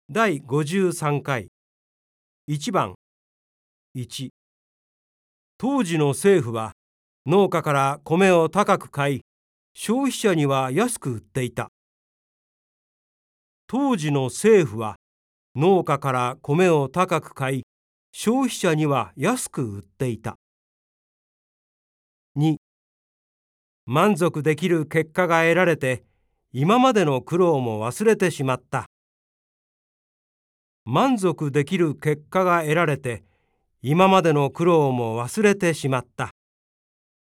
第53回1番1、当時の政府は農家から米を高く買い、消費者には安く売っていた。当時の政府は農家から米を高く買い、消費者には安く売っていた。2、満足できる結果が得られて、今までの苦労も忘れてしまった。満足できる結果が得られて、今までの苦労も忘れてしまった。